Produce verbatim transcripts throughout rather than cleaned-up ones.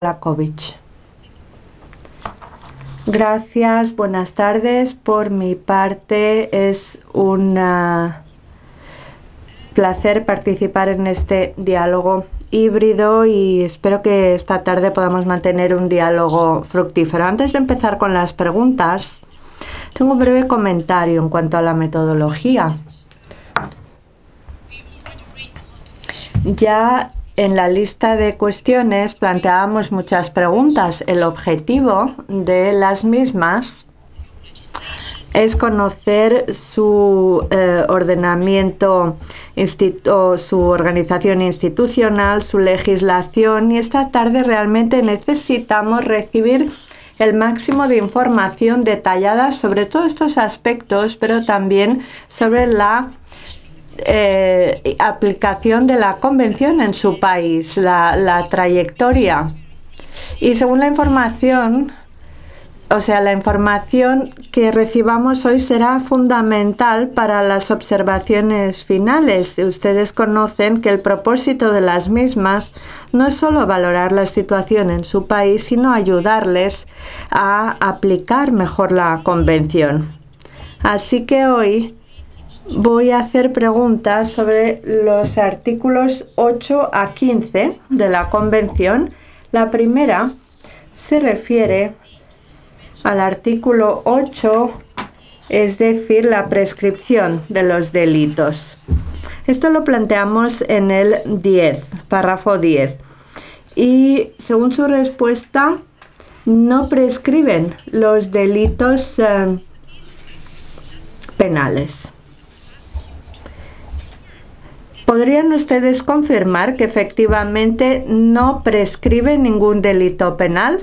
Lakovic. Gracias, buenas tardes. Por mi parte es un uh, placer participar en este diálogo híbrido y espero que esta tarde podamos mantener un diálogo fructífero. Antes de empezar con las preguntas, tengo un breve comentario en cuanto a la metodología. Ya en la lista de cuestiones planteábamos muchas preguntas. El objetivo de las mismas es conocer su eh, ordenamiento, o su organización institucional, su legislación, y esta tarde realmente necesitamos recibir el máximo de información detallada sobre todos estos aspectos, pero también sobre la Eh, aplicación de la convención en su país, la, la trayectoria. Y según la información, o sea, la información que recibamos hoy será fundamental para las observaciones finales. Ustedes conocen que el propósito de las mismas no es solo valorar la situación en su país, sino ayudarles a aplicar mejor la convención. Así que hoy voy a hacer preguntas sobre los artículos ocho a quince de la Convención. La primera se refiere al artículo ocho, es decir, la prescripción de los delitos. Esto lo planteamos en el diez, párrafo diez. Y según su respuesta, no prescriben los delitos eh, penales. ¿Podrían ustedes confirmar que efectivamente no prescribe ningún delito penal?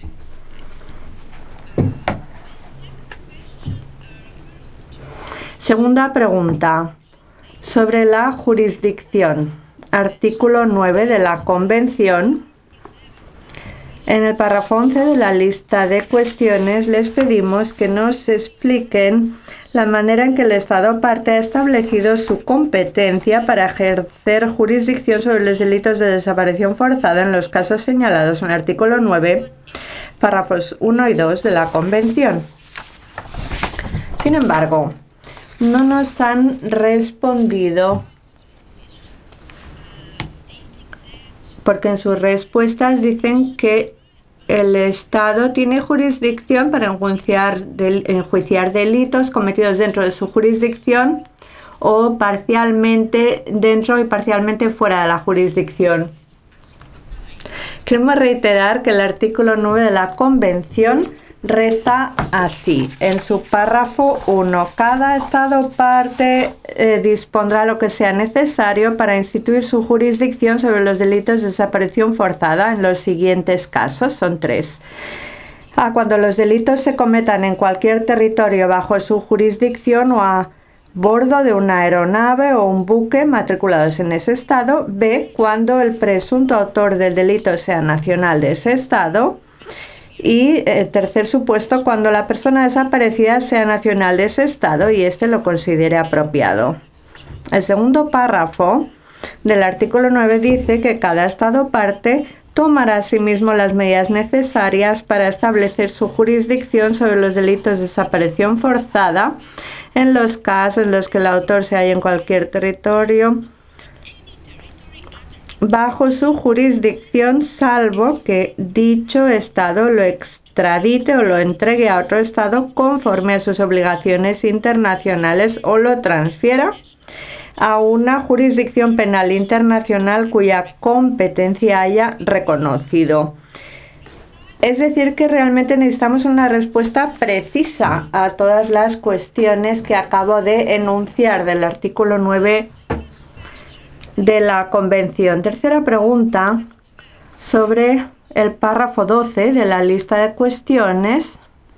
Segunda pregunta, sobre la jurisdicción. Artículo nueve de la Convención. En el párrafo once de la lista de cuestiones les pedimos que nos expliquen la manera en que el Estado parte ha establecido su competencia para ejercer jurisdicción sobre los delitos de desaparición forzada en los casos señalados en el artículo nueve, párrafos uno y dos de la Convención. Sin embargo, no nos han respondido porque en sus respuestas dicen que el Estado tiene jurisdicción para enjuiciar, del, enjuiciar delitos cometidos dentro de su jurisdicción o parcialmente dentro y parcialmente fuera de la jurisdicción. Queremos reiterar que el artículo nueve de la Convención reza así, en su párrafo uno. Cada Estado parte eh, dispondrá lo que sea necesario para instituir su jurisdicción sobre los delitos de desaparición forzada en los siguientes casos, son tres. A cuando los delitos se cometan en cualquier territorio bajo su jurisdicción o a bordo de una aeronave o un buque matriculados en ese estado. B, cuando el presunto autor del delito sea nacional de ese estado. Y eh, tercer supuesto, cuando la persona desaparecida sea nacional de ese estado y éste lo considere apropiado. El segundo párrafo del artículo nueve dice que cada estado parte tomará asimismo las medidas necesarias para establecer su jurisdicción sobre los delitos de desaparición forzada en los casos en los que el autor se halla en cualquier territorio bajo su jurisdicción, salvo que dicho Estado lo extradite o lo entregue a otro Estado conforme a sus obligaciones internacionales o lo transfiera a una jurisdicción penal internacional cuya competencia haya reconocido. Es decir, que realmente necesitamos una respuesta precisa a todas las cuestiones que acabo de enunciar del artículo nueve de la Convención. Tercera pregunta, sobre el párrafo doce de la lista de cuestiones.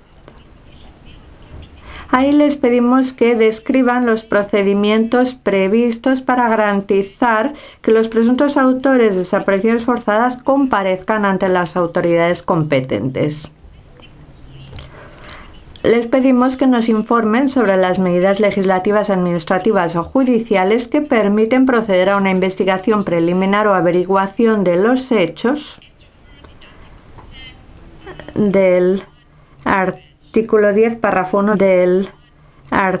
Ahí les pedimos que describan los procedimientos previstos para garantizar que los presuntos autores de desapariciones forzadas comparezcan ante las autoridades competentes. Les pedimos que nos informen sobre las medidas legislativas, administrativas o judiciales que permiten proceder a una investigación preliminar o averiguación de los hechos del artículo diez, párrafo uno del artículo